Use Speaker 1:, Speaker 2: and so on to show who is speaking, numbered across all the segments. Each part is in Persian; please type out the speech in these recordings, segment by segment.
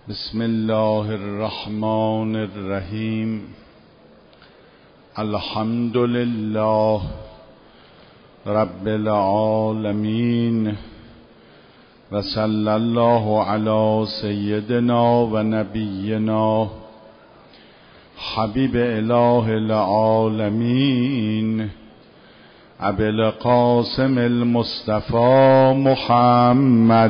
Speaker 1: بسم الله الرحمن الرحیم. الحمد لله رب العالمین و صلی الله علی سیدنا و نبینا حبیب اله العالمین ابی القاسم المصطفى محمد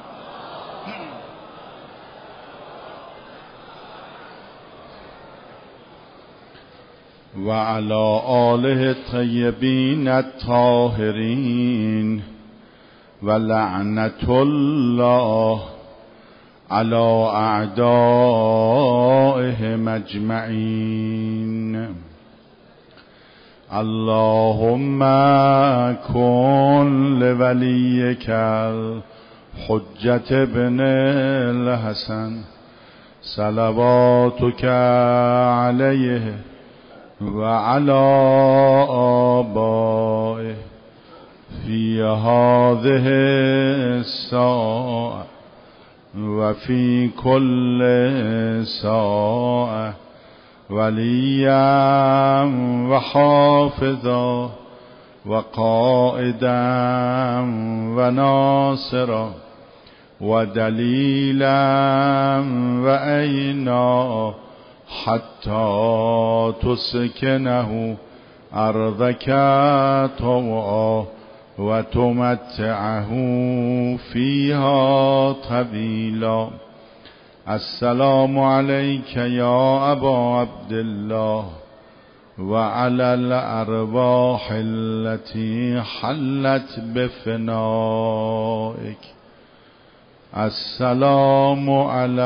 Speaker 1: و علی آله الطیبین الطاهرین و لعنت الله علی اعدائهم اجمعین. اللهم کن لولیک الحجة ابن الحسن صلواتک علیه و علی آبائه فی هذه الساعة و فی کل ساعة ولیا و حافظا و قائدا و ناصرا و دلیلا و عینا حتی تسکنه ارضک طوعا و تمتعه فیها طویلا. السلام علیک یا ابا عبدالله و علی الارواح التي حلت بفنائک. السلام علی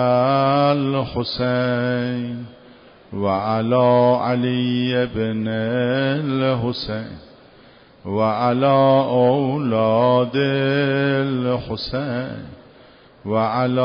Speaker 1: الحسین و علی علی بن الحسین و علی اولاد الحسین و علی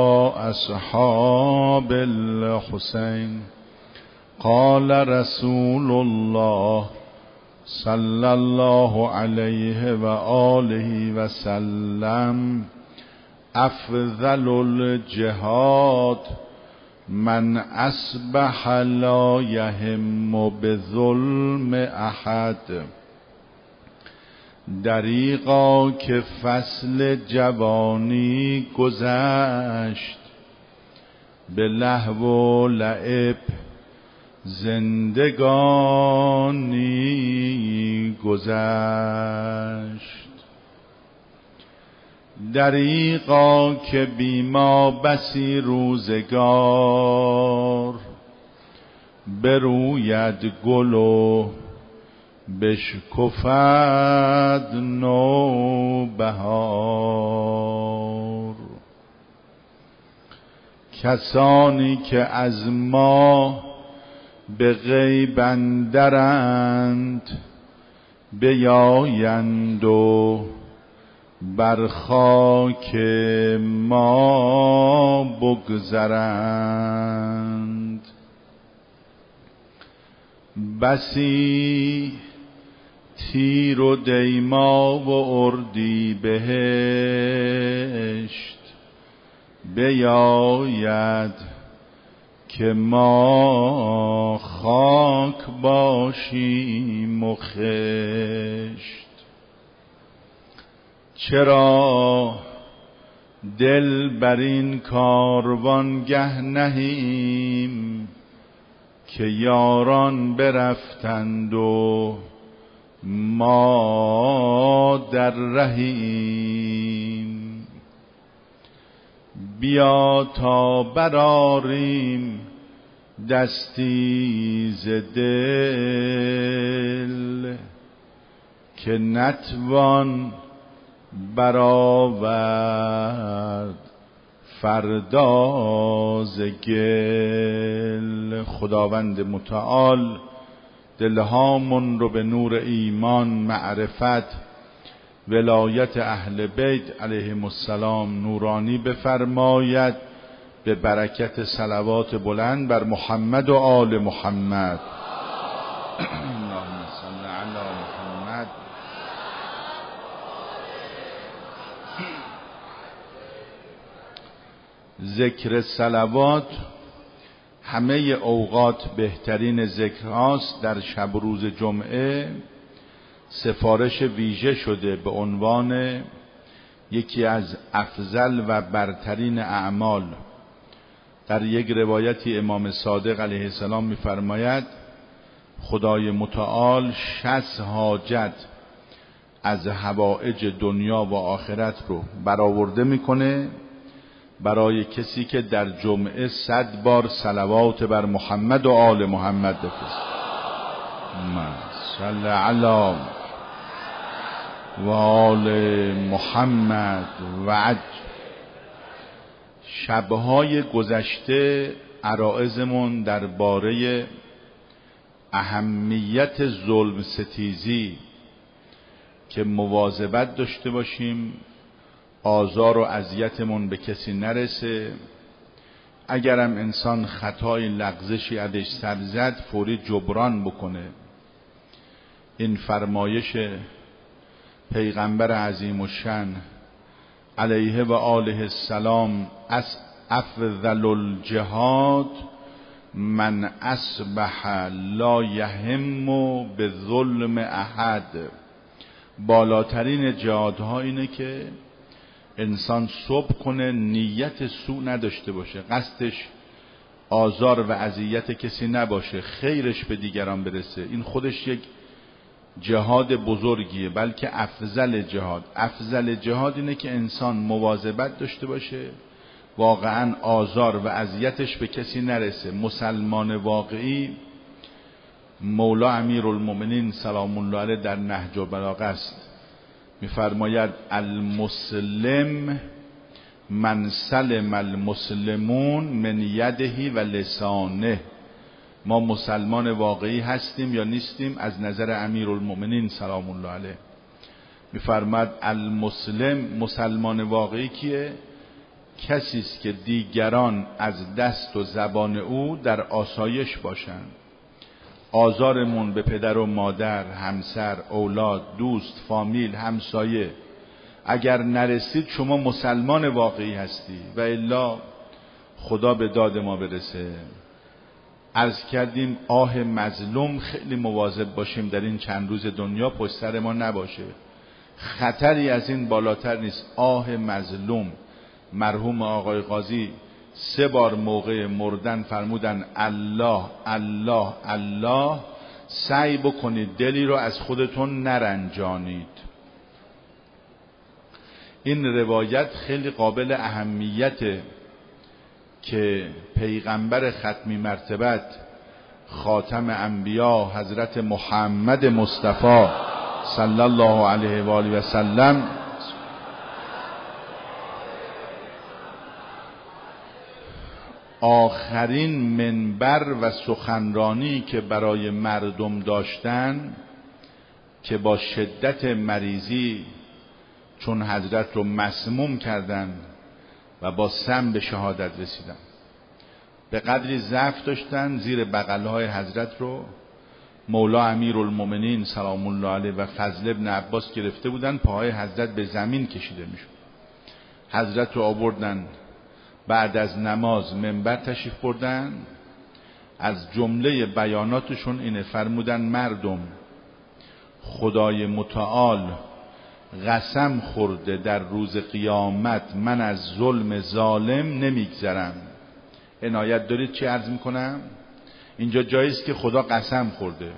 Speaker 1: اصحاب الحسین. قال رسول الله صلی الله علیه و آله و سلم: افضل الجهاد من اصبح لا یهم بظلم احد. دریغا که فصل جوانی گذشت، به لهو و لعب زندگانی گذشت. دریغا که بی ما بسی روزگار، بروید گل و بشکفد نوبهار. کسانی که از ما به غیب اندرند، بیایند و بر خاک ما بگذرند. بسی تیر و دیما و اردی بهشت، بیاید که ما خاک باشیم و خشت. چرا دل بر این کاروانگه نهیم، که یاران برفتند و ما در رهیم. بیا تا برآریم دستی ز دل، که نتوان برآورد فردا ز گل. خداوند متعال دلهامون رو به نور ایمان، معرفت، ولایت اهل بیت علیهم السلام نورانی بفرماید، به برکت صلوات بلند بر محمد و آل محمد. اللهم صل علی محمد. ذکر صلوات همه اوقات بهترین ذکر هاست. در شب و روز جمعه سفارش ویژه شده به عنوان یکی از افضل و برترین اعمال. در یک روایتی امام صادق علیه السلام می‌فرماید خدای متعال 60 حاجت از حوائج دنیا و آخرت رو برآورده میکنه برای کسی که در جمعه 100 بار صلوات بر محمد و آل محمد بفرسته. صل علی و آل محمد و عج. شبهای گذشته عرائزمون درباره اهمیت ظلم ستیزی که مواظبت داشته باشیم آزار و اذیتمون به کسی نرسه. اگرم انسان خطای لغزشی ازش سر زد فوری جبران بکنه. این فرمایش پیغمبر عظیم الشأن علیه و آله السلام از افضل الجهاد من اصبح لا یهم به ظلم احد. بالاترین جهادها اینه که انسان صبح کنه نیت سوء نداشته باشه، قصدش آزار و اذیت کسی نباشه، خیرش به دیگران برسه. این خودش یک جهاد بزرگیه، بلکه افضل جهاد. افضل جهاد اینه که انسان مواظبت داشته باشه واقعا آزار و اذیتش به کسی نرسه. مسلمان واقعی مولا امیرالمومنین سلام الله علیه در نهج البلاغه است، می‌فرماید المسلم من سلم المسلمون من یده و لسانه. ما مسلمان واقعی هستیم یا نیستیم؟ از نظر امیرالمومنین سلام الله علیه می‌فرماید المسلم، مسلمان واقعی کیه؟ کسی است که دیگران از دست و زبان او در آسایش باشند. آزارمون به پدر و مادر، همسر، اولاد، دوست، فامیل، همسایه اگر نرسید شما مسلمان واقعی هستی و الا خدا به داد ما برسه. عرض کردیم آه مظلوم خیلی مواظب باشیم در این چند روز دنیا پشت سر ما نباشه. خطری از این بالاتر نیست. آه مظلوم. مرحوم آقای قاضی 3 بار موقع مردن فرمودن الله الله الله. سعی بکنید دلی رو از خودتون نرنجانید. این روایت خیلی قابل اهمیته که پیغمبر ختمی مرتبت خاتم انبیا حضرت محمد مصطفی صلی الله علیه و آله و سلم آخرین منبر و سخنرانی که برای مردم داشتن که با شدت مریضی چون حضرت رو مسموم کردن و با سم به شهادت رسیدن، به قدری ضعف داشتن زیر بغلهای حضرت رو مولا امیرالمومنین سلام الله علیه و فضل ابن عباس گرفته بودن، پاهای حضرت به زمین کشیده میشد. حضرت رو آوردن بعد از نماز منبر تشریف بردن. از جمله بیاناتشون اینه، فرمودن مردم خدای متعال قسم خورده در روز قیامت من از ظلم ظالم نمیگذرم. عنایت دارید چی عرض میکنم؟ اینجا جاییست که خدا قسم خورده.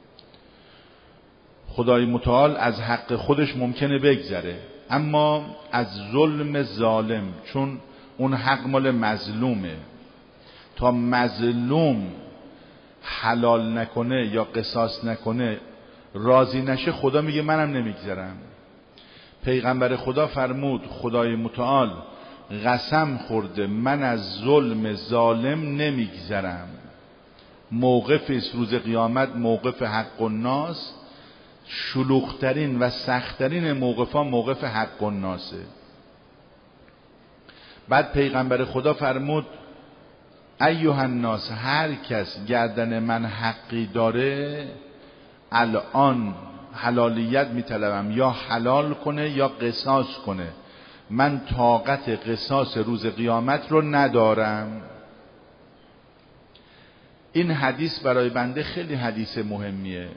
Speaker 1: خدای متعال از حق خودش ممکنه بگذره، اما از ظلم ظالم، چون اون حق مال مظلومه، تا مظلوم حلال نکنه یا قصاص نکنه راضی نشه خدا میگه منم نمیگذرم. پیغمبر خدا فرمود خدای متعال قسم خورده من از ظلم ظالم نمیگذرم. موقفی است روز قیامت، موقف حق الناس، شلوغترین و سختترین موقفا موقف حق الناسه. بعد پیغمبر خدا فرمود ایها الناس، هر کس گردن من حقی داره الان حلالیت میطلبم، یا حلال کنه یا قصاص کنه. من طاقت قصاص روز قیامت رو ندارم. این حدیث برای بنده خیلی حدیث مهمیه.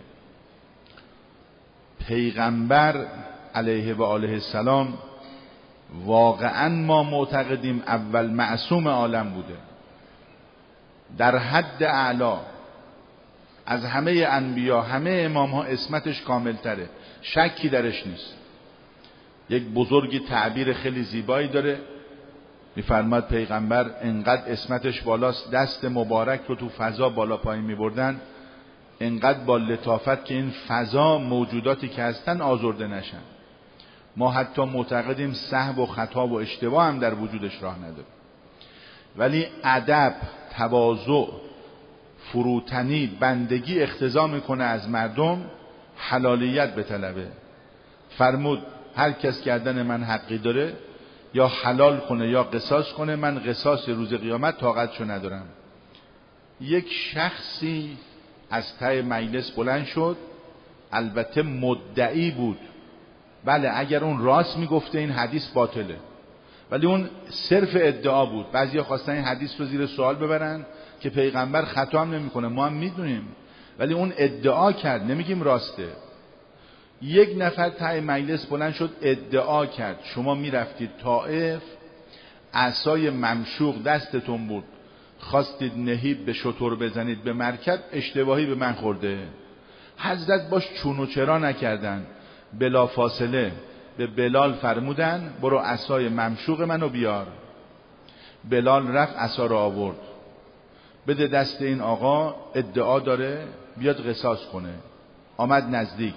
Speaker 1: پیغمبر علیه و آله السلام واقعا ما معتقدیم اول معصوم عالم بوده، در حد اعلا از همه انبیا، همه امام ها عصمتش کامل تره، شکی درش نیست. یک بزرگی تعبیر خیلی زیبایی داره، میفرماد پیغمبر انقدر عصمتش بالاست، دست مبارک رو تو فضا بالا پایین میبردن، انقدر با لطافت که این فضا موجوداتی که هستن آزرده نشن. ما حتی معتقدیم سهو و خطا و اشتباه هم در وجودش راه نداره، ولی ادب، تواضع، فروتنی، بندگی اقتضا میکنه از مردم حلالیت بطلبه. فرمود هر کس گردن من حقی داره یا حلال کنه یا قصاص کنه، من قصاص روز قیامت طاقتشو ندارم. یک شخصی از ته مجلس بلند شد، البته مدعی بود، بله اگر اون راست میگفته این حدیث باطله، ولی اون صرف ادعا بود. بعضیا خواستن این حدیث رو زیر سوال ببرن که پیغمبر خطا هم نمیکنه، ما هم میدونیم، ولی اون ادعا کرد، نمیگیم راسته. یک نفر ته مجلس بلند شد ادعا کرد شما میرفتید طائف، عصای ممشوق دستتون بود، خواستید نهیب به شتر بزنید به مرکب، اشتباهی به من خورده. حضرت باش چون و چرا نکردن، بلا فاصله به بلال فرمودن برو عصای ممشوق منو بیار. بلال رفت عصا رو آورد، بده دست این آقا، ادعا داره بیاد قصاص کنه. آمد نزدیک،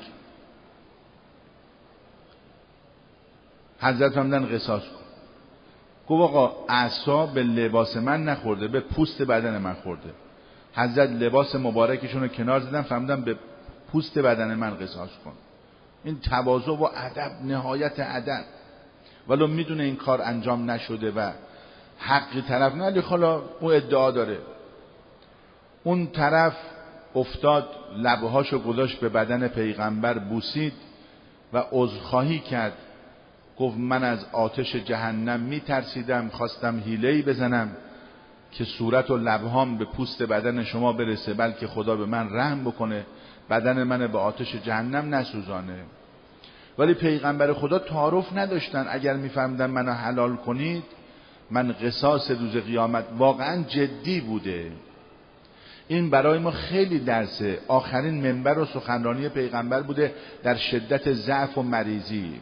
Speaker 1: حضرت فرمودن قصاص کن. گفت آقا عصا به لباس من نخورده، به پوست بدن من خورده. حضرت لباس مبارکشون رو کنار زدن، فرمودن به پوست بدن من قصاص کن. این تواضع و ادب، نهایت ادب. ولو میدونه این کار انجام نشده و حقی طرف نه، ولی حالا اون ادعا داره. اون طرف افتاد، لبهاشو گذاشت به بدن پیغمبر، بوسید و عذرخواهی کرد. گفت من از آتش جهنم میترسیدم، خواستم حیله‌ای بزنم که صورت و لبهام به پوست بدن شما برسه، بلکه خدا به من رحم بکنه، بدن من به آتش جهنم نسوزانه. ولی پیغمبر خدا تعارف نداشتن. اگر میفهمیدن منو حلال کنید، من قصاص روز قیامت واقعا جدی بوده. این برای ما خیلی درسه. آخرین منبر و سخنرانی پیغمبر بوده در شدت ضعف و مریضی.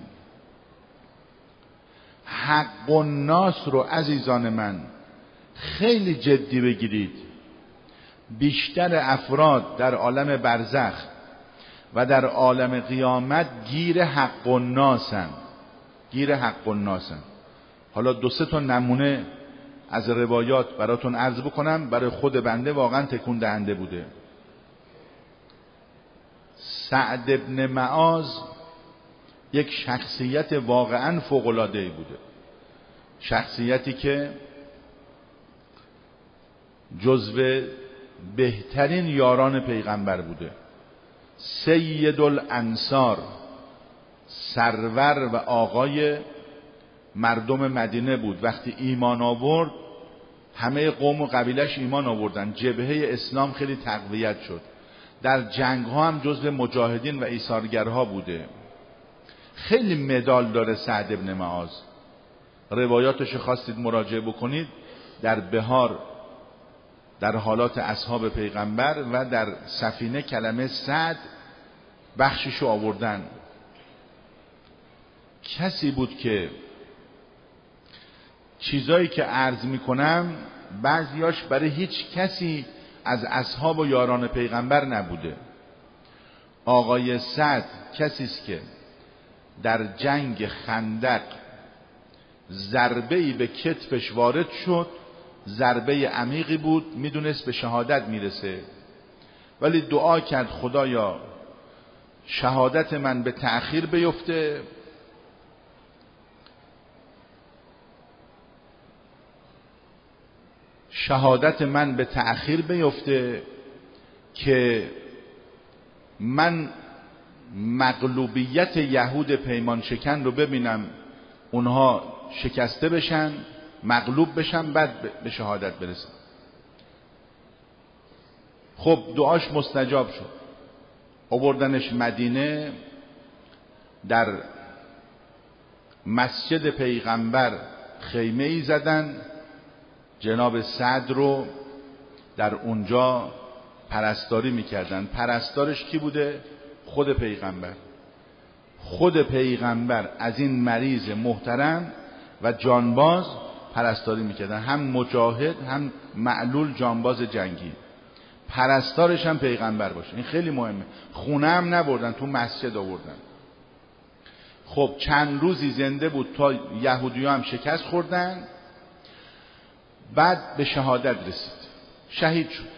Speaker 1: حق الناس رو عزیزان من خیلی جدی بگیرید. بیشتر افراد در عالم برزخ و در عالم قیامت گیر حق الناسن. گیر حق الناسن. حالا دو سه تا نمونه از روایات براتون عرض بکنم، برای خود بنده واقعا تکون دهنده بوده. سعد ابن معاذ یک شخصیت واقعا فوق‌العاده‌ای بوده، شخصیتی که جزو بهترین یاران پیغمبر بوده، سید الانصار، سرور و آقای مردم مدینه بود. وقتی ایمان آورد همه قوم و قبیلش ایمان آوردن، جبهه اسلام خیلی تقویت شد. در جنگ ها هم جزو مجاهدین و ایثارگرها بوده. خیلی مدال داره سعد ابن معاذ. روایاتش خواستید مراجعه بکنید، در بهار در حالات اصحاب پیغمبر و در سفینه کلمه سعد بخششو آوردن. کسی بود که چیزایی که عرض میکنم بعضیاش برای هیچ کسی از اصحاب و یاران پیغمبر نبوده. آقای سعد کسی است که در جنگ خندق ضربه‌ای به کتفش وارد شد، ضربه عمیقی بود، میدونست به شهادت میرسه، ولی دعا کرد خدایا شهادت من به تأخیر بیفته، شهادت من به تأخیر بیفته که من مغلوبیت یهود پیمان شکن رو ببینم، اونها شکسته بشن، مغلوب بشن، بعد به شهادت برسن. خب دعاش مستجاب شد، آوردنش مدینه، در مسجد پیغمبر خیمه ای زدن، جناب سعد رو در اونجا پرستاری میکردن. پرستارش کی بوده؟ خود پیغمبر. خود پیغمبر از این مریض محترم و جانباز پرستاری میکردن، هم مجاهد هم معلول جانباز جنگی، پرستارش هم پیغمبر باشه. این خیلی مهمه. خونه هم نبردن، تو مسجد آوردن. خب چند روزی زنده بود تا یهودی‌ها هم شکست خوردن، بعد به شهادت رسید، شهید شد.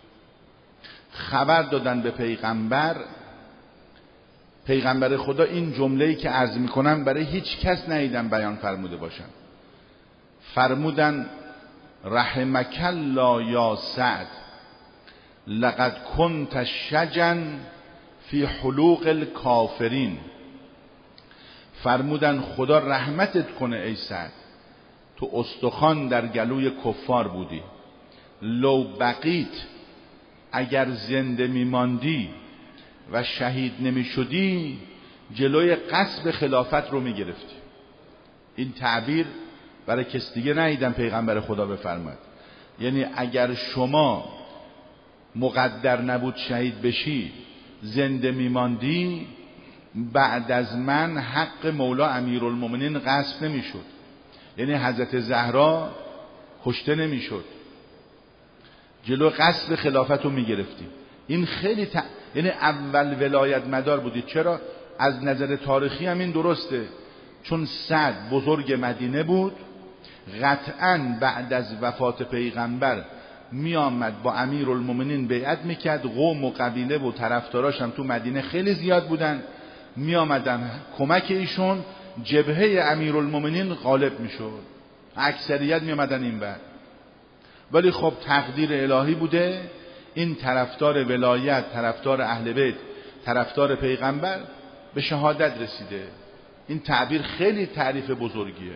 Speaker 1: خبر دادن به پیغمبر. پیغمبر خدا این جمله‌ای که عرض میکنم برای هیچ کس ندیدم بیان فرموده باشن. فرمودن رحمک الله یا سعد لقد کنت شجا فی حلوق الکافرین. فرمودن خدا رحمتت کنه ای سعد، تو استخوان در گلوی کفار بودی. لو بقیت، اگر زنده میماندی و شهید نمیشدی جلوی غصب خلافت رو میگرفتی. این تعبیر برای کس دیگه ندیدم پیغمبر خدا بفرماد. یعنی اگر شما مقدر نبود شهید بشی، زنده میماندی، بعد از من حق مولا امیرالمومنین غصب نمیشد، یعنی حضرت زهرا کشته نمیشد، جلو غصب خلافت رو میگرفتی. این خیلی یعنی اول ولایت مدار بودی. چرا؟ از نظر تاریخی هم این درسته، چون سعد بزرگ مدینه بود، قطعاً بعد از وفات پیغمبر می آمد با امیرالمومنین بیعت میکرد. قوم و قبیله و طرفداراش هم تو مدینه خیلی زیاد بودن، می آمدن کمک ایشون، جبهه امیرالمومنین غالب میشد، اکثریت می آمدن این بر. ولی خب تقدیر الهی بوده، این طرفدار ولایت، طرفدار اهل بیت، طرفدار پیغمبر به شهادت رسیده. این تعبیر خیلی تعریف بزرگیه.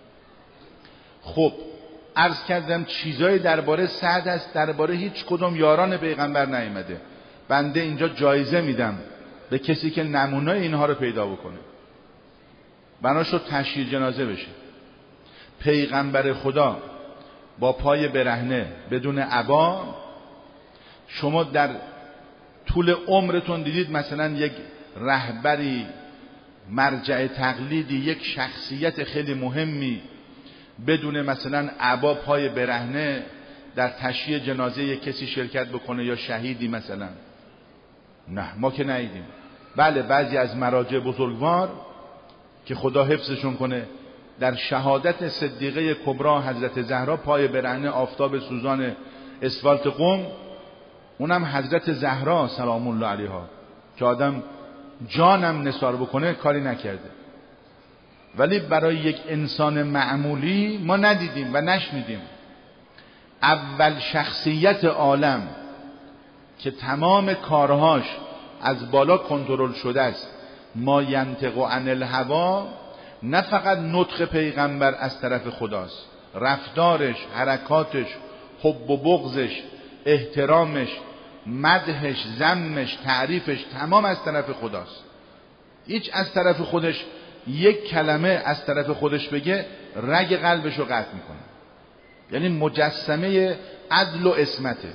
Speaker 1: خب عرض کردم چیزای درباره سعد است، درباره هیچ کدوم یاران پیغمبر نیامده. بنده اینجا جایزه میدم به کسی که نمونه اینها رو پیدا بکنه، بناش رو تشییع جنازه بشه. پیغمبر خدا با پای برهنه بدون عبا. شما در طول عمرتون دیدید مثلا یک رهبری، مرجع تقلیدی، یک شخصیت خیلی مهمی بدون مثلا عبا پای برهنه در تشییع جنازه یک کسی شرکت بکنه یا شهیدی مثلا؟ نه، ما که ندیدیم. بله بعضی از مراجع بزرگوار که خدا حفظشون کنه در شهادت صدیقه کبرا حضرت زهرا پای برهنه آفتاب سوزان اسفالت قم، اونم حضرت زهرا سلام الله علیها که آدم جانم نثار بکنه کاری نکرده. ولی برای یک انسان معمولی ما ندیدیم و نشنیدیم. اول شخصیت عالم که تمام کارهاش از بالا کنترل شده است، ما ینطق عن الهوا، نه فقط نطق پیغمبر از طرف خداست، رفتارش، حرکاتش، حب و بغضش، احترامش، مدحش، ذمش، تعریفش تمام از طرف خداست. هیچ از طرف خودش یک کلمه از طرف خودش بگه رگ قلبش رو قطع میکنه. یعنی مجسمه عدل و عصمته.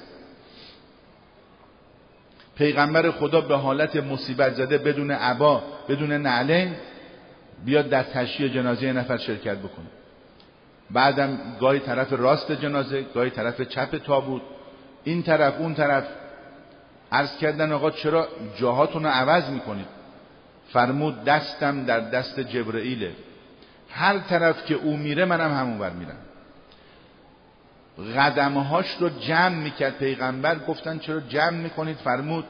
Speaker 1: پیغمبر خدا به حالت مصیبت زده بدون عبا، بدون نعلین بیاد در تشییع جنازه نفر شرکت بکنه. بعدم گاهی طرف راست جنازه، گاهی طرف چپ تابوت، این طرف اون طرف. عرض کردن آقا چرا جاهاتون رو عوض میکنید؟ فرمود دستم در دست جبرئیله، هر طرف که او میره منم همون ور میرم. قدمهاش رو جمع میکرد پیغمبر. گفتن چرا جمع میکنید؟ فرمود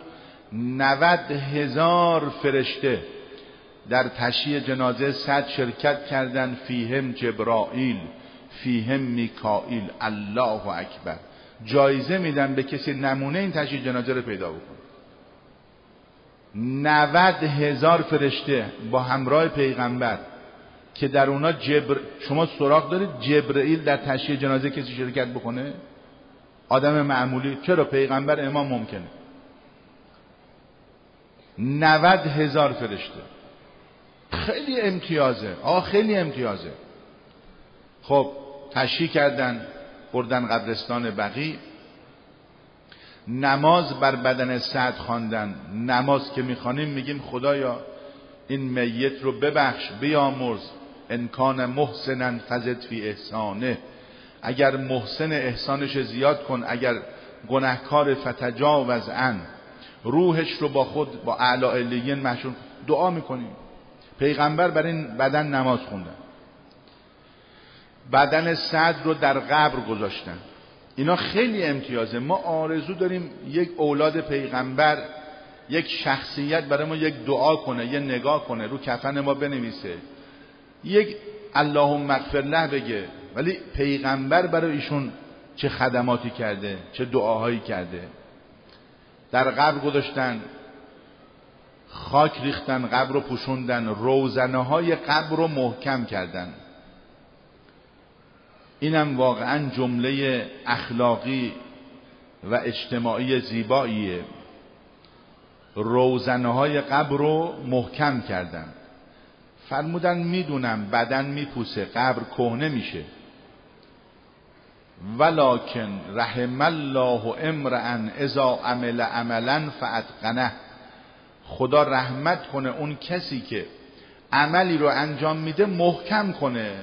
Speaker 1: 90,000 فرشته در تشییع جنازه سعد شرکت کردن، فیهم جبرائیل، فیهم میکائیل، الله اکبر. جایزه میدن به کسی نمونه این تشییع جنازه رو پیدا بکنه. 90,000 فرشته با همراه پیغمبر که در اونا شما سراغ دارید جبرئیل در تشییع جنازه کسی شرکت بکنه؟ آدم معمولی. چرا؟ پیغمبر امام ممکنه. 90,000 فرشته. خیلی امتیازه. خیلی امتیازه. خب تشییع کردن، بردن قبرستان بقیع، نماز بر بدن سعد خواندن. نماز که میخوانیم میگیم خدایا این میت رو ببخش، بیامرز، ان کان محسنا فزد فی احسانه، اگر محسن احسانش زیاد کن، اگر گناهکار فتجاوز عن، روحش رو با خود با اعلی علیین محشور. دعا میکنیم. پیغمبر بر این بدن نماز خوندن. بدن سعد رو در قبر گذاشتن. اینا خیلی امتیازه. ما آرزو داریم یک اولاد پیغمبر، یک شخصیت برای ما یک دعا کنه، یه نگاه کنه، رو کفن ما بنویسه، یک اللهم اغفر له بگه. ولی پیغمبر برای ایشون چه خدماتی کرده، چه دعاهایی کرده. در قبر گذاشتن، خاک ریختن، قبر رو پوشوندن، روزنه های قبر رو محکم کردن. اینم واقعا جمله اخلاقی و اجتماعی زیباییه. روزنه های قبر رو محکم کردن. فرمودن میدونم بدن میپوسه، قبر کهنه میشه، ولکن رحم الله امرئا اذا عمل عملا فاتقنه. خدا رحمت کنه اون کسی که عملی رو انجام میده محکم کنه.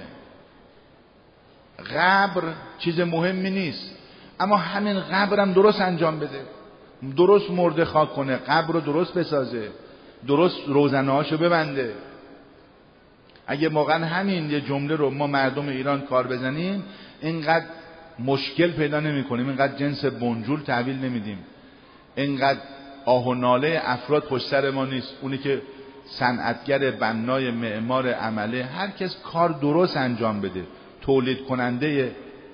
Speaker 1: قبر چیز مهمی نیست، اما همین قبرم درست انجام بده، درست مرده خاک کنه، قبر رو درست بسازه، درست روزنه‌هاشو ببنده. اگه واقعا همین یه جمله رو ما مردم ایران کار بزنیم، اینقدر مشکل پیدا نمی کنیم، اینقدر جنس بنجول تحویل نمیدیم، اینقدر آه و ناله افراد پشت سر ما نیست. اونی که صنعتگر، بنای، معمار، عمله، هر کس کار درست انجام بده. تولید کننده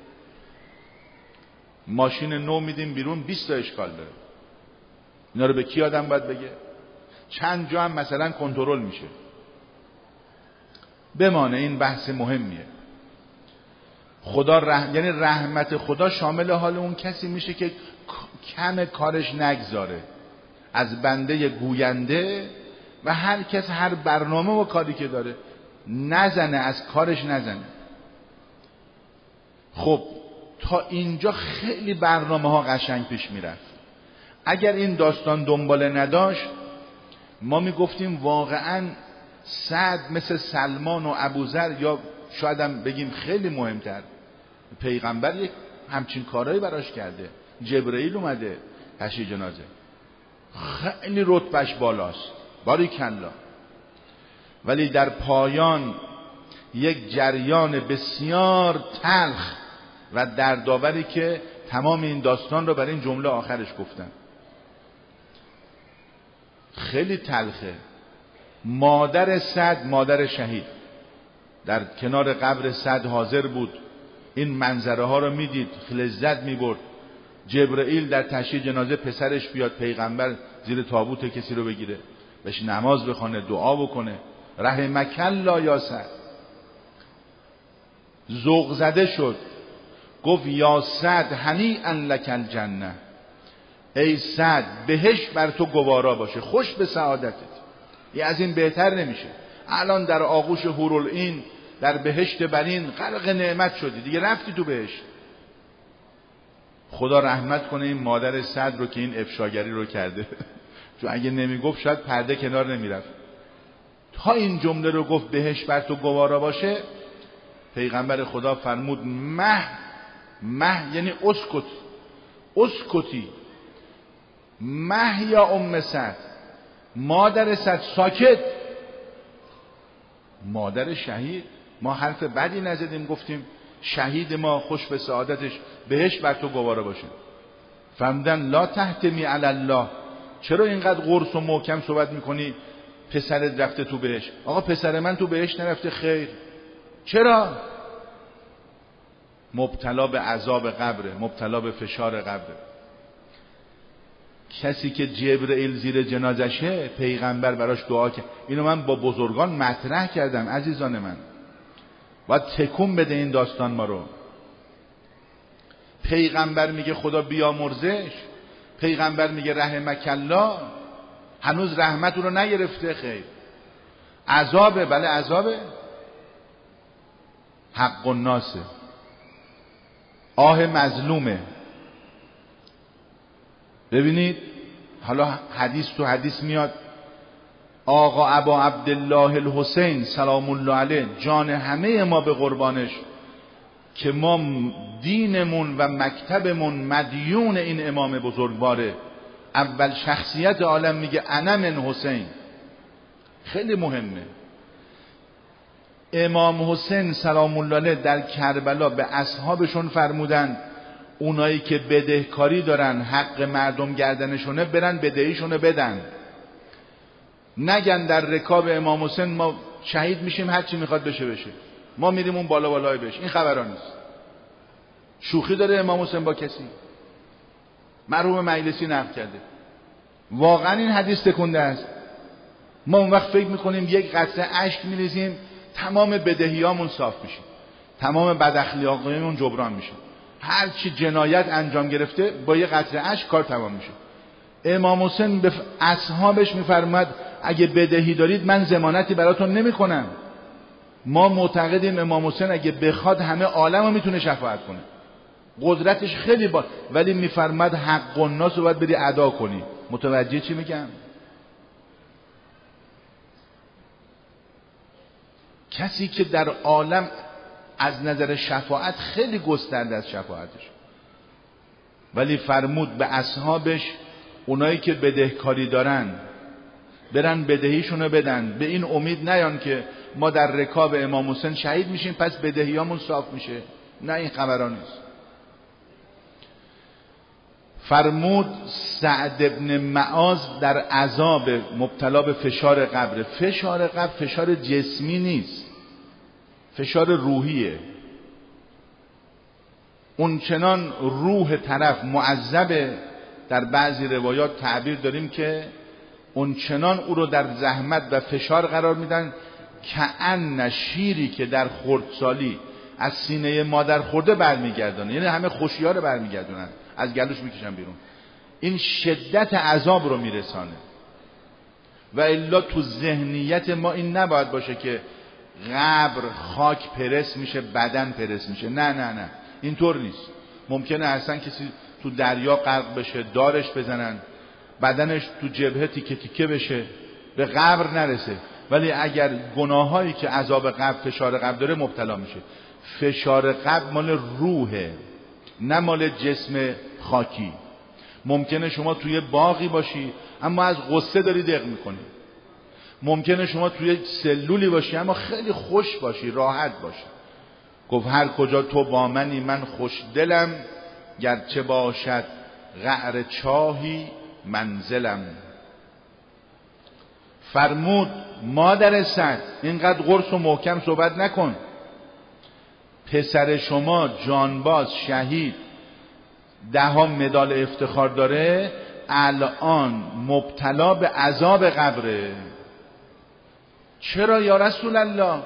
Speaker 1: ماشین نو میدیم بیرون 20 تا اشکال داره. اینا رو به کی آدم باید بگه؟ چند جا هم مثلا کنترل میشه. بمانه این بحث مهمیه. خدا یعنی رحمت خدا شامل حال اون کسی میشه که کم کارش نگذاره، از بنده گوینده و هر کس هر برنامه و کاری که داره نزنه، از کارش نزنه. خب تا اینجا خیلی برنامه ها قشنگ پیش میرفت. اگر این داستان دنباله نداشت ما میگفتیم واقعا سعد مثل سلمان و ابوذر، یا شاید هم بگیم خیلی مهمتر، پیغمبر یک همچین کارهایی براش کرده. جبرئیل اومده تشییع جنازه، خیلی رتبهش بالاست، باریکلا. ولی در پایان یک جریان بسیار تلخ و دردآوری که تمام این داستان رو برای این جمله آخرش گفتن. خیلی تلخه. مادر سعد، مادر شهید، در کنار قبر سعد حاضر بود، این منظره ها رو میدید، لذت میبرد. جبرئیل در تشییع جنازه پسرش بیاد، پیغمبر زیر تابوت کسی رو بگیره، بهش نماز بخونه، دعا بکنه، رحمک الله یا سعد. ذوق زده شد، گفت یا سعد هنیئا لک الجنه، ای سعد بهشت بر تو گوارا باشه، خوش به سعادتت. یه از این بهتر نمیشه. الان در آغوش حورالعین در بهشت برین غرق نعمت شدی، دیگه رفتی تو بهشت. خدا رحمت کنه این مادر سعد رو که این افشاگری رو کرده چون اگه نمیگفت شاید پرده کنار نمیرفت. تا این جمله رو گفت بهشت بر تو گوارا باشه، پیغمبر خدا فرمود مه یعنی اسکتی مه یا ام سعد، مادر سعد ساکت. مادر شهید، ما حرف بدی نزدیم، گفتیم شهید ما خوش به سعادتش، بهشت بر تو گوارا باشه. فرمودن لا تحتمی علی الله، چرا اینقدر قرص و محکم صحبت میکنی پسرت رفته تو بهشت؟ آقا پسر من تو بهشت نرفته. خیر، چرا؟ مبتلا به عذاب قبره، مبتلا به فشار قبره. کسی که جبرئیل زیر جنازشه پیغمبر براش دعا کرد. اینو من با بزرگان مطرح کردم عزیزان من. باید تکون بده این داستان ما رو. پیغمبر میگه خدا بیامرزش، پیغمبر میگه رحمک الله، هنوز رحمت رو نگرفته. خیر عذابه، بله عذابه، حق الناسه، آه مظلومه. ببینید حالا حدیث تو حدیث میاد آقا ابا عبدالله الحسین سلام الله علیه جان همه ما به قربانش، که ما دینمون و مکتبمون مدیون این امام بزرگواره. اول شخصیت عالم میگه انا من حسین. خیلی مهمه. امام حسین سلام الله علیه در کربلا به اصحابشون فرمودن اونایی که بدهکاری دارن حق مردم گردنشونه برن بدهیشونه بدن، نگن در رکاب امام حسین ما شهید میشیم هر چی میخواد بشه بشه، ما میریم اون بالا بالای بشه. این خبرا نیست. شوخی داره امام حسین با کسی؟ مرحوم مجلسی نقل کرده، واقعا این حدیث تکونده است. ما اون وقت فکر میکنیم یک قطره اشک میریزیم تمام بدهیامون صاف میشه، تمام بداخلاقیمون جبران میشه، هر چی جنایت انجام گرفته با یک قطره اشک کار تمام میشه. امام حسین به اصحابش میفرماد اگه بدهی دارید من ضمانتی براتون نمیکنم. ما معتقدیم امام حسین اگه بخواد همه عالمو میتونه شفاعت کنه، قدرتش خیلی با، ولی میفرماد حق الناس رو باید بری ادا کنی. متوجه چی میگم؟ کسی که در عالم از نظر شفاعت خیلی گسترده از شفاعتش، ولی فرمود به اصحابش اونایی که بدهکاری دارن برن بدهیشونو بدن، به این امید نیان که ما در رکاب امام حسین شهید میشیم پس بدهیامون صاف میشه. نه، این خبران نیست. فرمود سعد ابن معاذ در عذاب مبتلا به فشار قبر. فشار قبر فشار جسمی نیست، فشار روحیه. اون چنان روح طرف معذبه، در بعضی روایات تعبیر داریم که اون چنان او رو در زحمت و فشار قرار میدن کأن شیری که در خردسالی از سینه مادر خورده برمیگردونه، یعنی همه خوشی‌ها رو برمیگردونن، از گلوش میکشن بیرون. این شدت عذاب رو میرسانه. و الا تو ذهنیت ما این نباید باشه که قبر خاک پرس میشه بدن پرس میشه. نه نه نه، اینطور نیست. ممکنه اصلا کسی تو دریا غرق بشه، دارش بزنن، بدنش تو جبهه تیکه تیکه بشه، به قبر نرسه، ولی اگر گناهایی که عذاب قبر فشار قبر داره مبتلا میشه. فشار قبر مال روحه، نه مال جسم خاکی. ممکنه شما توی باغی باشی اما از غصه داری دق میکنی، ممکنه شما توی سلولی باشی اما خیلی خوش باشی، راحت باشی. گفت هر کجا تو با منی من خوش دلم، گرچه باشد قعر چاهی منزلم. فرمود مادر سعد اینقدر قرص و محکم صحبت نکن، پسر شما جانباز شهید 10 مدال افتخار داره، الان مبتلا به عذاب قبره. چرا یا رسول الله؟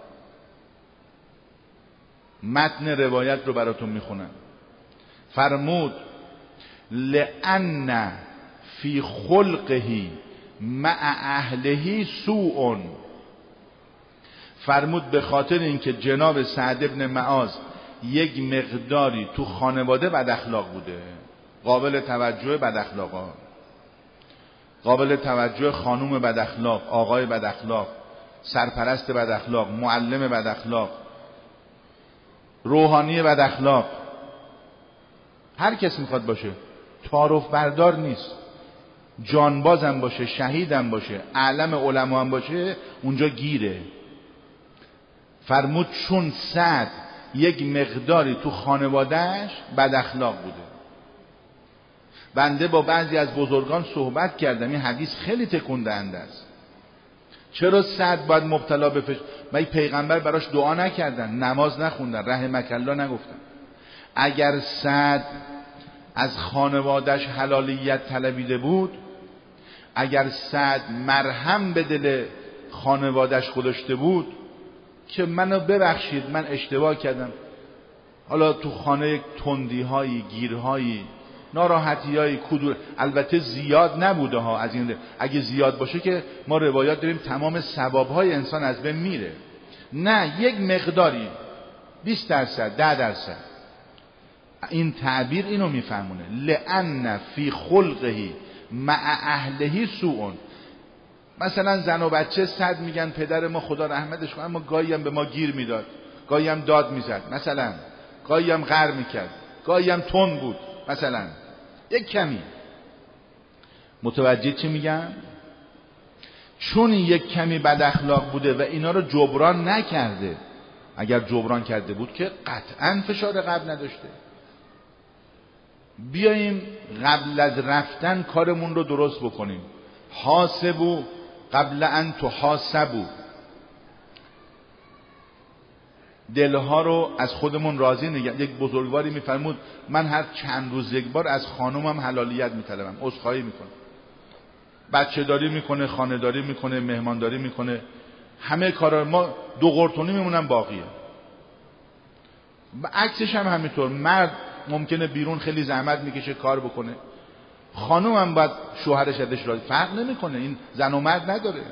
Speaker 1: متن روایت رو براتون میخونم. فرمود لأن فی خلقه مع اهله سوء. فرمود به خاطر اینکه جناب سعد ابن معاذ یک مقداری تو خانواده بد اخلاق بوده، قابل توجه بد اخلاقا، قابل توجه خانوم بد اخلاق، آقای بد اخلاق، سرپرست بد اخلاق، معلم بد اخلاق، روحانی بد اخلاق، هر کس میخواد باشه، تعارف بردار نیست، جانبازم باشه، شهیدم باشه، علم علما هم باشه، اونجا گیره. فرمود چون سعد یک مقداری تو خانوادهش بد اخلاق بوده. بنده با بعضی از بزرگان صحبت کردم، این حدیث خیلی تکون دهنده است. چرا سعد باید مبتلا به مگه پیغمبر براش دعا نکردن، نماز نخوندن، رحمک الله نگفتن؟ اگر سعد از خانوادهش حلالیت طلبیده بود، اگر سعد مرهم به دل خانوادهش گذاشته بود، که منو ببخشید من اشتباه کردم. حالا تو خانه تندی‌هایی، گیرهایی، ناراحتی‌های کدور، البته زیاد نبوده ها از این. اگه زیاد باشه که ما روایات داریم تمام ثواب‌های انسان از بین میره. نه، یک مقداری 20%، 10%. این تعبیر اینو میفهمونه. لأن فی خلقه مع اهله سوء. مثلا زن و بچه صد میگن پدر ما خدا رحمتش کنه، اما گاهی هم به ما گیر میداد، گاهی هم داد میزد، مثلا گاهی هم غر میکرد، گاهی هم تند بود، مثلا یک کمی. متوجه چی میگم؟ چون یک کمی بد اخلاق بوده و اینا رو جبران نکرده. اگر جبران کرده بود که قطعا فشار قبل نداشته. بیاییم قبل از رفتن کارمون رو درست بکنیم. حاسبو قبل ان تحاسبو. دلها رو از خودمون راضی نگه. یک بزرگواری میفرمود من هر چند روز یک بار از خانومم حلالیت میطلبم، عذرخواهی میکنم. بچه داری میکنه، خانه داری میکنه، مهمانداری میکنه، همه کارا. ما 2 قرتونی میمونن باقیه. عکسش هم همینطور. مرد ممکنه بیرون خیلی زحمت میکشه کار بکنه، خانوم هم باید شوهرش ازش راضی. فرق نمیکنه، این زن و مرد نداره.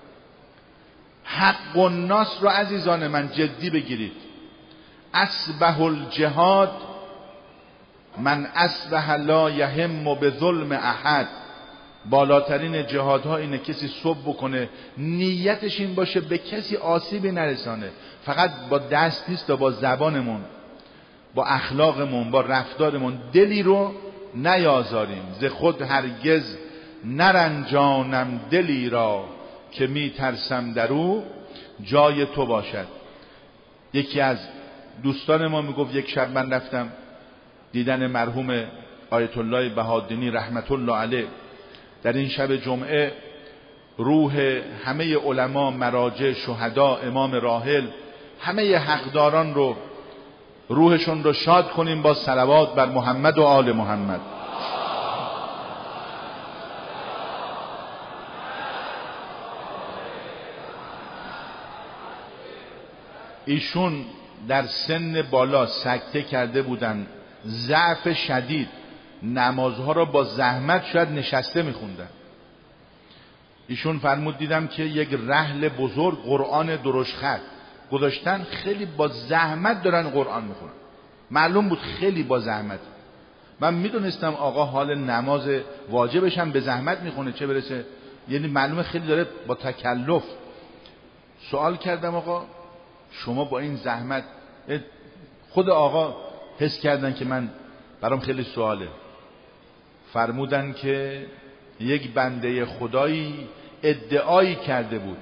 Speaker 1: حق الناس رو عزیزان من جدی بگیرید. اصبح الجهاد من اصبح لا یهم بظلم احد. بالاترین جهادها اینه کسی صبح بکنه نیتش این باشه به کسی آسیبی نرسانه. فقط با دست نیست، با زبانمون، با اخلاقمون، با رفتارمون دلی رو نیازاریم. ز خود هرگز نرنجانم دلی را، که می ترسم درو جای تو باشد. یکی از دوستان ما میگفت یک شب من رفتم دیدن مرحوم آیت الله بهادینی رحمت الله علیه. در این شب جمعه روح همه علما، مراجع، شهدا، امام راحل، همه حقداران رو روحشون رو شاد کنیم با صلوات بر محمد و آل محمد. ایشون در سن بالا سکته کرده بودن، ضعف شدید، نمازها رو با زحمت شاید نشسته میخوندن. ایشون فرمود دیدم که یک رحل بزرگ قرآن درشت خط گذاشتن، خیلی با زحمت دارن قرآن میخونن. معلوم بود خیلی با زحمت. من میدونستم آقا حال نماز واجبش هم به زحمت میخونه، چه برسه، یعنی معلومه خیلی داره با تکلف. سوال کردم آقا شما با این زحمت، خود آقا حس کردن که من برام خیلی سواله. فرمودن که یک بنده خدایی ادعایی کرده بود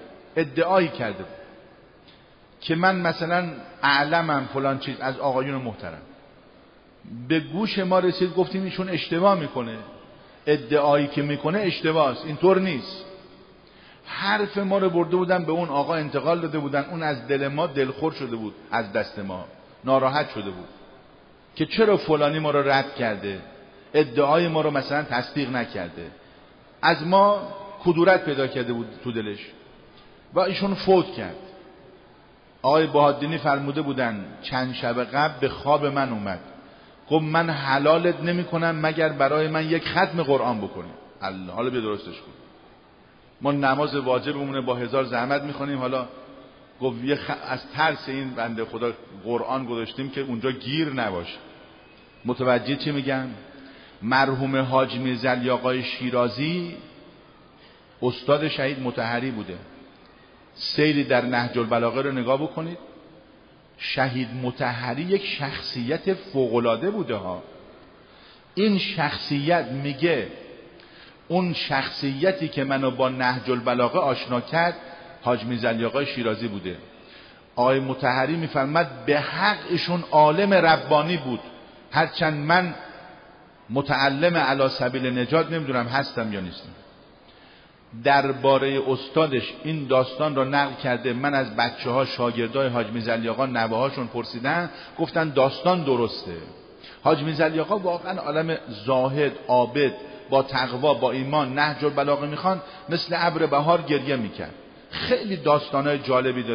Speaker 1: که من مثلا اعلمم فلان چیز از آقایون محترم. به گوش ما رسید، گفتیم ایشون اشتباه میکنه، ادعایی که میکنه اشتباهه، اینطور نیست. حرف ما رو برده بودن به اون آقا انتقال داده بودن، اون از دل ما دلخور شده بود، از دست ما ناراحت شده بود که چرا فلانی ما رو رد کرده، ادعای ما رو مثلا تصدیق نکرده، از ما کدورت پیدا کرده بود تو دلش و ایشون فوت کرد. آقای بهادینی فرموده بودن چند شب قبل به خواب من اومد، گفت من حلالت نمی کنم مگر برای من یک ختم قرآن بکنی. الله، حالا بیا درستش کن. ما نماز واجبمونه با 1000 زحمت میخونیم، حالا گفت از ترس این بنده خدا قرآن گذاشتیم که اونجا گیر نباشه. متوجه چی میگم؟ مرحوم حاج میرزا علی آقای شیرازی استاد شهید مطهری بوده. سیری در نهج البلاغه رو نگاه بکنید. شهید مطهری یک شخصیت فوق‌العاده بوده ها. این شخصیت میگه اون شخصیتی که منو با نهج البلاغه آشنا کرد حاج میرزا علی آقای شیرازی بوده. آقای مطهری میفرماد به حق ایشون عالم ربانی بود، هرچند من متعلم علی سبیل نجات نمیدونم هستم یا نیستم. درباره استادش این داستان را نقل کرده. من از بچه‌ها شاگردای حاج میرزا علی آقا نوه‌هاشون پرسیدن، گفتن داستان درسته. حاج میرزا علی آقا واقعا عالم زاهد، عابد، با تقوا، با ایمان، نهج البلاغه میخوان، مثل ابر بهار گریه میکرد. خیلی داستانای جالبی داره.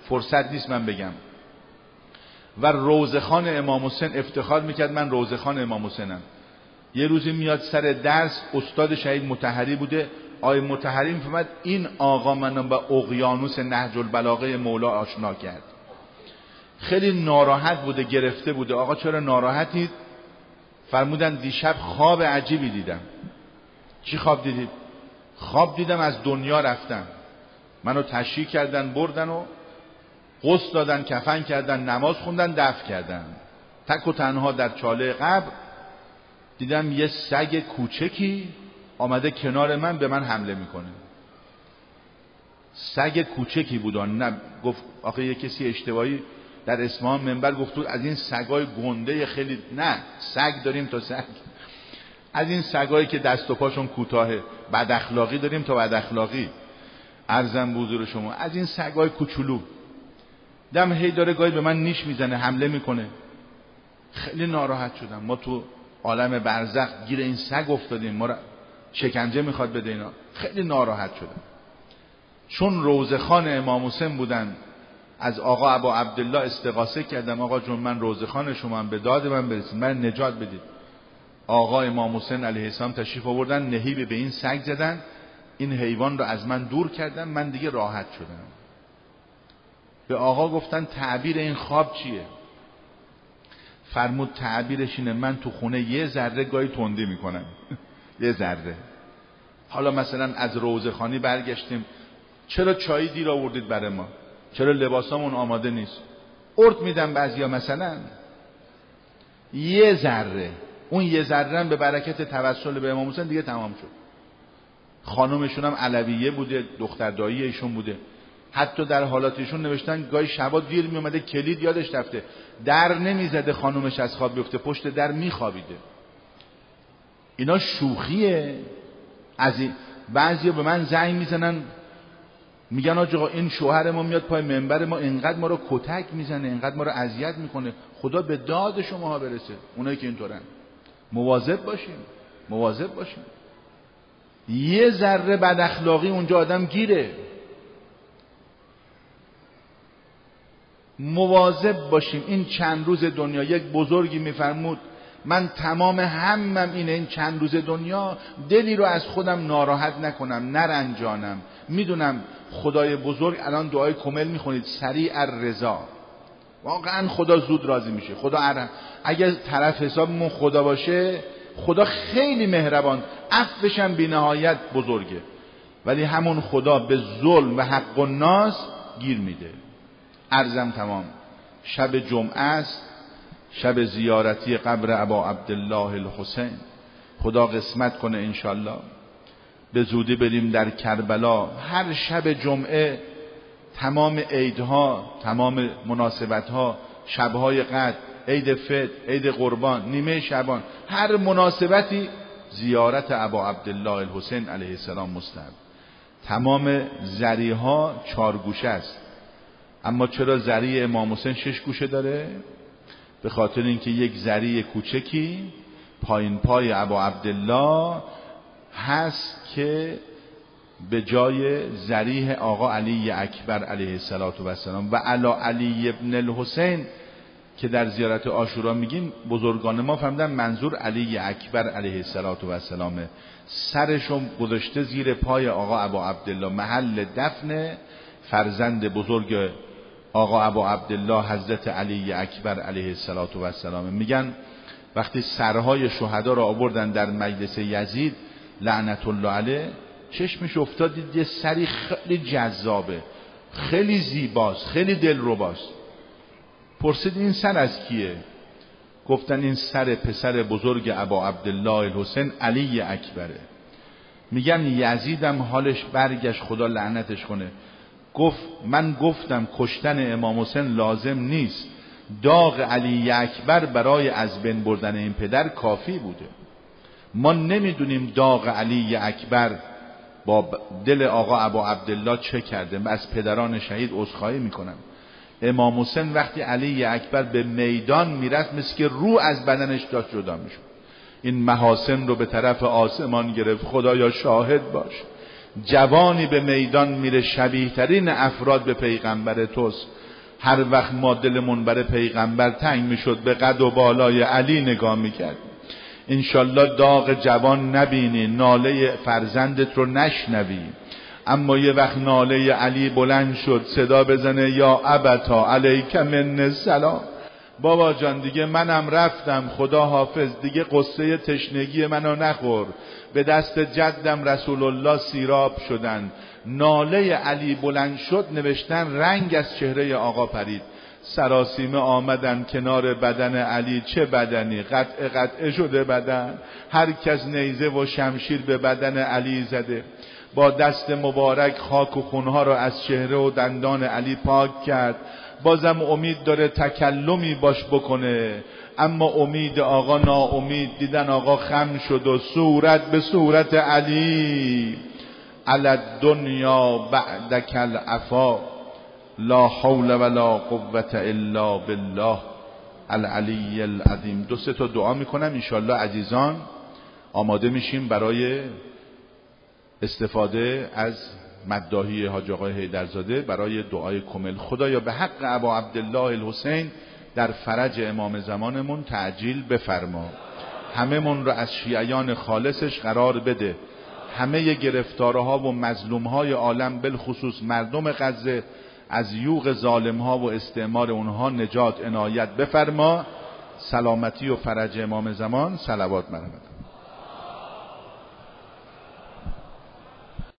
Speaker 1: فرصت نیست من بگم. و روضه‌خوان امام حسین افتخار میکرد من روضه‌خوان امام حسینم. یه روزی میاد سر درس، استاد شهید مطهری بوده، آقای مطهری میفهمد این آقا منو با اقیانوس نهج البلاغه مولا آشنا کرد. خیلی ناراحت بوده، گرفته بوده. آقا چرا ناراحتید؟ فرمودن دیشب خواب عجیبی دیدم. چی خواب دیدید؟ خواب دیدم از دنیا رفتم، منو تشییع کردن بردن و غسل دادن، کفن کردن، نماز خوندن، دفن کردن. تک و تنها در چاله قبر دیدم یه سگ کوچکی آمده کنار من به من حمله میکنه. سگ کوچکی بود. نه گفت آخه یه کسی اشتباهی در اصفهان منبر گفت از این سگای گنده خیلی، نه سگ داریم تا سگ، از این سگایی که دست و پاشون کوتاهه، بد اخلاقی داریم تا بد اخلاقی. عرضم به حضور شما از این سگای کوچولو دم هی داره گاهی به من نیش میزنه، حمله میکنه. خیلی ناراحت شدم. ما تو عالم برزخ گیر این سگ افتادیم، ما را شکنجه میخواد بده اینا. خیلی ناراحت شدم. چون روضه‌خوان امام حسین بودن، از آقا ابا عبدالله استغاثه کردم، آقا جون من روضه‌خوان شما هم، به داد من برسید، من نجات بدید. آقا امام حسین علیه السلام تشریف آوردن، نهیب به این سگ زدن، این حیوان رو از من دور کردن، من دیگه راحت شدم. به آقا گفتن تعبیر این خواب چیه؟ فرمود تعبیرش اینه من تو خونه یه ذره گاهی تندی میکنم یه ذره. حالا مثلا از روضه‌خوانی برگشتیم، چرا چای دیر آوردید برای ما؟ چرا لباسامون آماده نیست؟ ارد میدم بعضیا مثلا یه ذره، اون یه ذره به برکت توسل به امام حسین دیگه تمام شد. خانومشون هم علویه بوده، دختر دایی ایشون بوده. حتی در حالاتشون نوشتن گاهی شبا دیر می اومده کلید یادش رفته، در نمیزده خانومش از خواب بیفته، پشت در میخوابیده. اینا شوخیه. از این بعضیا به من زنگ میزنن میگن آقا این شوهر ما میاد پای منبر ما، اینقدر ما رو کتک میزنه، اینقدر ما رو اذیت میکنه، خدا به داد شماها برسه. اونایی که اینطورن مواظب باشیم، مواظب باشیم. یه ذره بد اخلاقی اونجا آدم گیره. مواظب باشیم. این چند روز دنیا، یک بزرگی میفرمود من تمام همم اینه این چند روز دنیا دلی رو از خودم ناراحت نکنم، نرنجانم. میدونم خدای بزرگ الان دعای کمل میخونید سریع الرضا، واقعا خدا زود راضی میشه. خدا اگر طرف حسابمون خدا باشه، خدا خیلی مهربان، عفوش هم بی نهایت بزرگه، ولی همون خدا به ظلم و حق الناس گیر میده. عرضم تمام. شب جمعه است، شب زیارتی قبر ابا عبدالله الحسین. خدا قسمت کنه انشالله به زودی بریم در کربلا. هر شب جمعه تمام عیدها، تمام مناسبتها، شبهای قدر، عید فطر، عید قربان، نیمه شعبان، هر مناسبتی زیارت ابا عبدالله الحسین علیه السلام مستحب. تمام ذریها 4 گوشه است، اما چرا ذری امام حسین 6 گوشه داره؟ به خاطر اینکه یک ذری کوچکی پایین پای ابا عبدالله هست که به جای ذریح آقا علی اکبر علیه السلام و علی علی ابن الحسین که در زیارت عاشورا میگیم، بزرگان ما فهمیدن منظور علی اکبر علیه السلام. سرشو گذاشته زیر پای آقا ابا عبدالله، محل دفن فرزند بزرگ آقا ابا عبدالله حضرت علی اکبر علیه السلام. میگن وقتی سرهای شهدا را آوردن در مجلس یزید لعنت الله علیه، چشمش افتاد دید یه سری خیلی جذابه، خیلی زیباست، خیلی دلرباست. پرسید این سر از کیه؟ گفتن این سر پسر بزرگ ابا عبدالله الحسین علی اکبره. میگن یزیدم حالش برگشت، خدا لعنتش کنه. گفت من گفتم کشتن امام حسین لازم نیست، داغ علی اکبر برای از بین بردن این پدر کافی بوده. ما نمیدونیم داغ علی اکبر با دل آقا ابا عبدالله چه کرده. از پدران شهید عذرخواهی میکنم. امام حسین وقتی علی اکبر به میدان میرفت مثل که روح از بدنش داشت جدا میشد. این محاسن رو به طرف آسمان گرفت. خدایا شاهد باش، جوانی به میدان میره شبیه ترین افراد به پیغمبر توست. هر وقت ما دلمون برای پیغمبر تنگ میشد به قد و بالای علی نگاه میکرد. انشالله داغ جوان نبینی، ناله فرزندت رو نشنوی، اما یه وقت ناله علی بلند شد صدا بزنه یا ابتا علیک من السلام، بابا جان دیگه منم رفتم، خدا حافظ، دیگه قصه تشنگی منو نخور، به دست جدم رسول الله سیراب شدن. ناله علی بلند شد، نوشتن رنگ از چهره آقا پرید. سراسیمه آمدن کنار بدن علی، چه بدنی، قطع قطع شده بدن، هر کس نیزه و شمشیر به بدن علی زده. با دست مبارک خاک و خونها را از چهره و دندان علی پاک کرد. بازم امید داره تکلمی باش بکنه، اما امید آقا ناامید. دیدن آقا خم شد و صورت به صورت علی، علی الدنیا بعدک العفا، لا حول ولا قوة الا بالله العلی العظیم. دو سه تا دعا میکنم انشالله عزیزان آماده میشیم برای استفاده از مداحی حاج آقای حیدرزاده برای دعای کمل. خدایا به حق ابا عبدالله الحسین در فرج امام زمانمون تعجیل بفرما، همه من رو از شیعیان خالصش قرار بده، همه گرفتارها و مظلومهای عالم بالخصوص مردم غزه از یوغ ظالمها و استعمار اونها نجات عنایت بفرما. سلامتی و فرج امام زمان. صلوات مرحمت.